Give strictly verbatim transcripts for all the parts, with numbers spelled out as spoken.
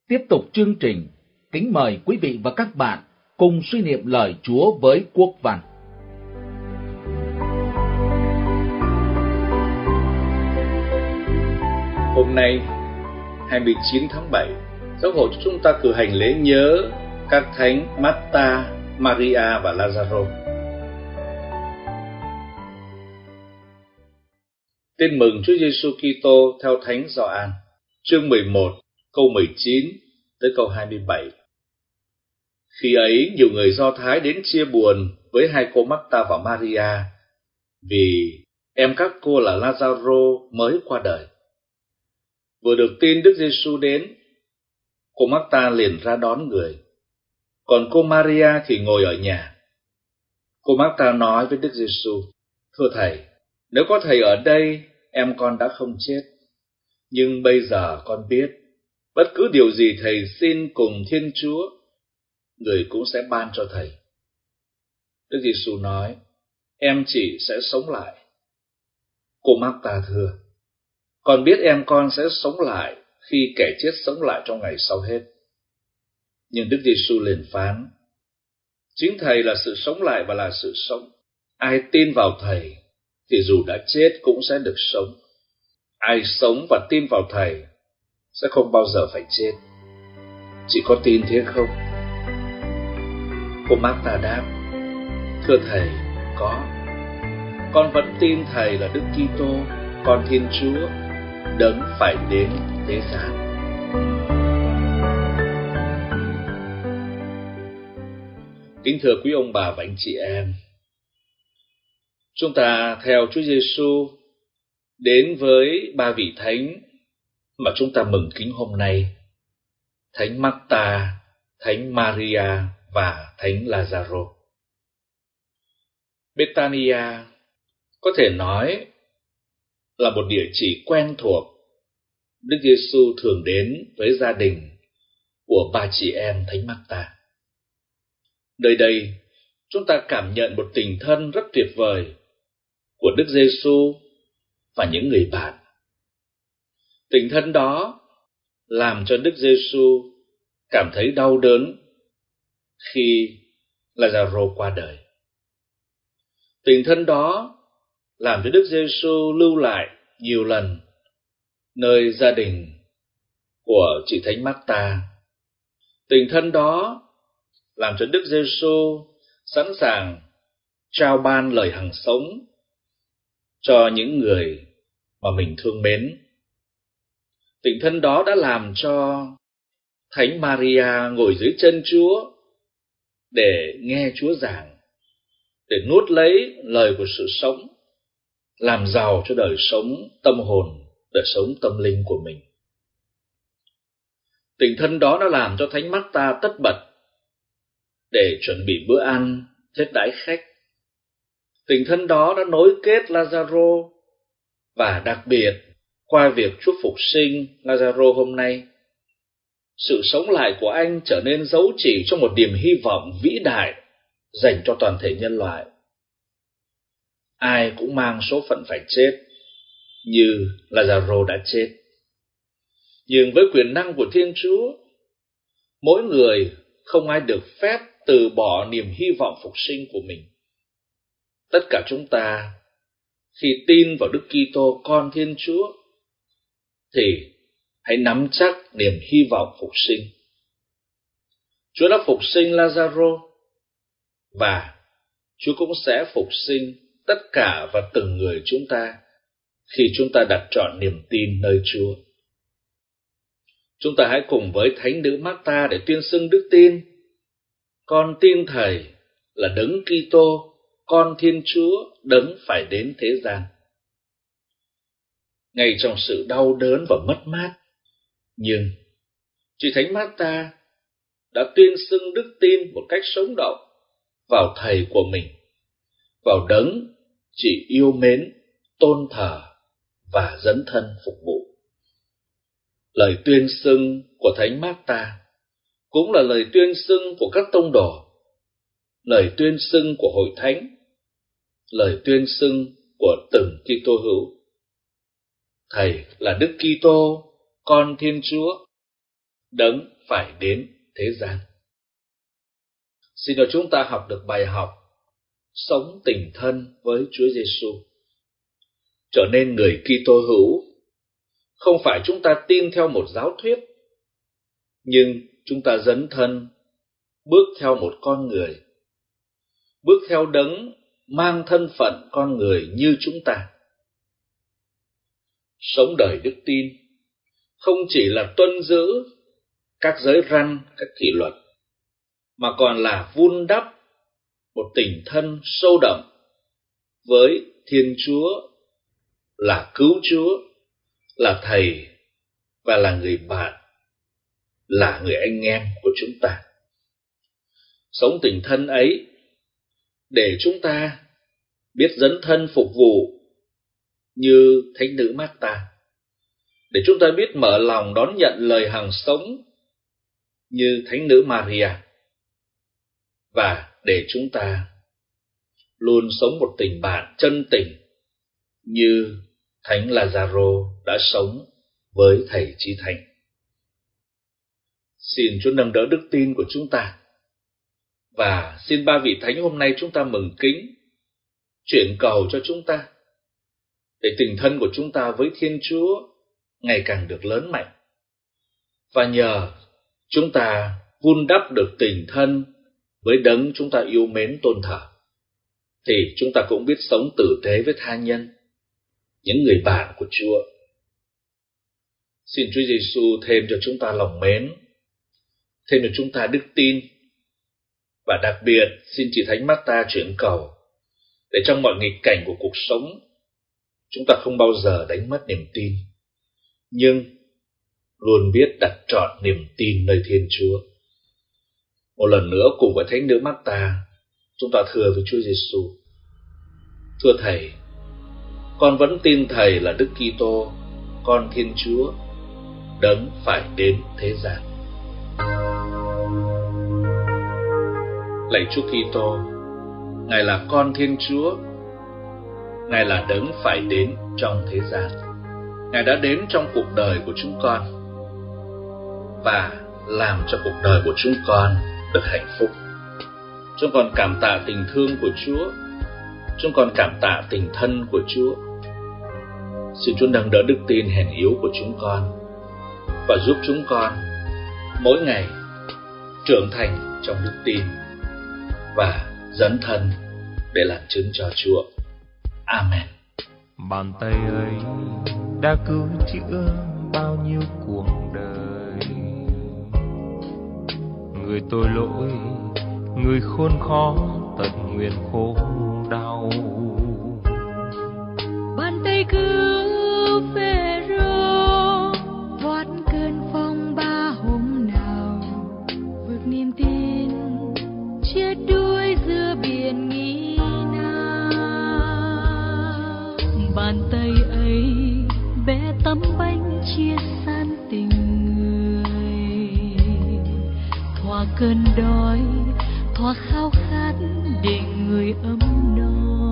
Tiếp tục chương trình, kính mời quý vị và các bạn cùng suy niệm lời Chúa với Quốc Văn. Hôm nay, hai mươi chín tháng bảy, giáo hội chúng ta cử hành lễ nhớ các thánh Marta, Maria và Lazaro. Tin mừng Chúa Giêsu Kitô theo Thánh Gioan, chương mười một, câu mười chín tới câu hai mươi bảy. Khi ấy, nhiều người Do Thái đến chia buồn với hai cô Marta và Maria, vì em các cô là Lazaro mới qua đời. Vừa được tin Đức Giêsu đến, cô Marta liền ra đón người, còn cô Maria thì ngồi ở nhà. Cô Marta nói với Đức Giêsu: Thưa Thầy, nếu có Thầy ở đây, em con đã không chết. Nhưng bây giờ con biết, bất cứ điều gì Thầy xin cùng Thiên Chúa, Người cũng sẽ ban cho Thầy. Đức Giêsu nói: Em chị sẽ sống lại. Cô Marta thưa: Con biết em con sẽ sống lại khi kẻ chết sống lại trong ngày sau hết. Nhưng Đức Giêsu liền phán: Chính Thầy là sự sống lại và là sự sống. Ai tin vào Thầy thì dù đã chết cũng sẽ được sống. Ai sống và tin vào Thầy sẽ không bao giờ phải chết. Chị có tin thế không? Cô Marta đáp: Thưa Thầy, có. Con vẫn tin Thầy là Đức Kitô, Con Thiên Chúa, đấng phải đến thế gian. Kính thưa quý ông bà và anh chị em, chúng ta theo Chúa Giêsu đến với ba vị thánh mà chúng ta mừng kính hôm nay: Thánh Marta, Thánh Maria và Thánh Lazaro. Bethania có thể nói là một địa chỉ quen thuộc Đức Giêsu thường đến với gia đình của ba chị em Thánh Marta. Nơi đây, chúng ta cảm nhận một tình thân rất tuyệt vời của Đức Giêsu và những người bạn. Tình thân đó làm cho Đức Giêsu cảm thấy đau đớn khi Lazaro qua đời. Tình thân đó làm cho Đức Giêsu lưu lại nhiều lần nơi gia đình của chị Thánh Marta. Tình thân đó làm cho Đức Giêsu sẵn sàng trao ban lời hằng sống cho những người mà mình thương mến. Tình thân đó đã làm cho Thánh Maria ngồi dưới chân Chúa để nghe Chúa giảng, để nuốt lấy lời của sự sống, làm giàu cho đời sống tâm hồn, đời sống tâm linh của mình. Tình thân đó đã làm cho Thánh Marta tất bật để chuẩn bị bữa ăn thiết đãi khách. Tình thân đó đã nối kết Lazaro, và đặc biệt qua việc Chúa phục sinh Lazaro hôm nay, sự sống lại của anh trở nên dấu chỉ cho một niềm hy vọng vĩ đại dành cho toàn thể nhân loại. Ai cũng mang số phận phải chết, như Lazaro đã chết. Nhưng với quyền năng của Thiên Chúa, mỗi người không ai được phép từ bỏ niềm hy vọng phục sinh của mình. Tất cả chúng ta, khi tin vào Đức Kitô, Con Thiên Chúa, thì hãy nắm chắc niềm hy vọng phục sinh. Chúa đã phục sinh Lazaro, và Chúa cũng sẽ phục sinh tất cả và từng người chúng ta khi chúng ta đặt trọn niềm tin nơi Chúa. Chúng ta hãy cùng với Thánh nữ Marta để tuyên xưng đức tin: Con tin Thầy là Đấng Kitô, Con Thiên Chúa, đấng phải đến thế gian. Ngay trong sự đau đớn và mất mát, nhưng chị Thánh Marta đã tuyên xưng đức tin một cách sống động vào Thầy của mình, vào đấng chị yêu mến, tôn thờ và dấn thân phục vụ. Lời tuyên xưng của Thánh Marta cũng là lời tuyên xưng của các tông đồ, lời tuyên xưng của hội thánh, lời tuyên xưng của từng Kitô hữu. Thầy là Đức Kitô, Con Thiên Chúa, Đấng phải đến thế gian. Xin cho chúng ta học được bài học sống tình thân với Chúa Giêsu, trở nên người Kitô hữu. Không phải chúng ta tin theo một giáo thuyết, nhưng chúng ta dấn thân bước theo một con người, bước theo Đấng mang thân phận con người như chúng ta. Sống đời đức tin không chỉ là tuân giữ các giới răn, các kỷ luật, mà còn là vun đắp một tình thân sâu đậm với Thiên Chúa, là Cứu Chúa, là Thầy và là người bạn, là người anh em của chúng ta. Sống tình thân ấy để chúng ta biết dấn thân phục vụ như Thánh nữ Mác-ta, để chúng ta biết mở lòng đón nhận lời hằng sống như Thánh nữ Maria, và để chúng ta luôn sống một tình bạn chân tình như Thánh Lazaro đã sống với Thầy Chí Thánh. Xin Chúa nâng đỡ đức tin của chúng ta, và xin ba vị Thánh hôm nay chúng ta mừng kính, chuyển cầu cho chúng ta, để tình thân của chúng ta với Thiên Chúa ngày càng được lớn mạnh. Và nhờ chúng ta vun đắp được tình thân với Đấng chúng ta yêu mến tôn thờ, thì chúng ta cũng biết sống tử tế với tha nhân, những người bạn của Chúa. Xin Chúa Giêsu thêm cho chúng ta lòng mến, thêm cho chúng ta đức tin, và đặc biệt xin chị Thánh Mác-ta chuyển cầu để trong mọi nghịch cảnh của cuộc sống, chúng ta không bao giờ đánh mất niềm tin, nhưng luôn biết đặt trọn niềm tin nơi Thiên Chúa. Một lần nữa cùng với Thánh nữ Mác-ta, chúng ta thưa với Chúa Giêsu: Thưa Thầy, con vẫn tin Thầy là Đức Kitô, con Thiên Chúa, Đấng phải đến thế gian. Lạy Chúa Kitô, Ngài là con Thiên Chúa, Ngài là Đấng phải đến trong thế gian. Ngài đã đến trong cuộc đời của chúng con và làm cho cuộc đời của chúng con được hạnh phúc. Chúng con cảm tạ tình thương của Chúa, chúng con cảm tạ tình thân của Chúa. Xin Chúa nâng đỡ đức tin hèn yếu của chúng con và giúp chúng con mỗi ngày trưởng thành trong đức tin và dấn thân để làm chứng cho Chúa. Amen. Bàn tay ấy đã cứu chữa bao nhiêu cuộc đời, người tội lỗi, người khốn khó, tận nguyện khổ đau. Bàn tay cứu Phêrô thoát cơn phong ba hôm nào, vượt niềm tin chết đuối giữa biển nghi nan. Bàn tay ấy bẻ tấm bánh chia san tình người, thoa cơn đói, thoa khao khát để người ấm no.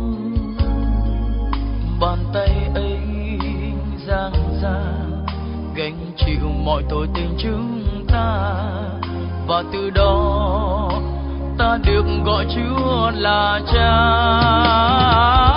Bàn tay ấy giang ra gánh chịu mọi tội tình chúng ta, và từ đó ta được gọi Chúa là Cha.